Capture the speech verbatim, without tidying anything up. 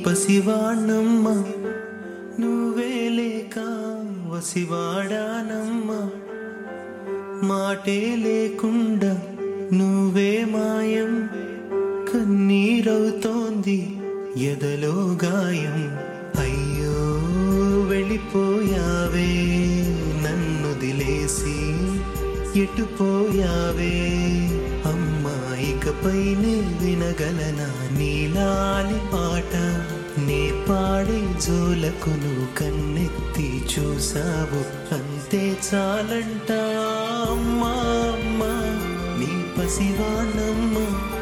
పసివాణమ్మ నువ్వే లేక వసివాడానమ్మ మాటే లేకుండా నువ్వే మాయం కన్నీరవుతోంది ఎదలో గాయం అయ్యో వెళ్ళిపోయావే నన్ను దిలేసి ఎటుపోయావే అమ్మాయికపైనే వినగలనా నీలాలి పాట నే పాడే జోలకు నువ్వు కన్నెత్తి చూసావు అంతే చాలంట అమ్మా అమ్మా నీ పసివాణమ్మ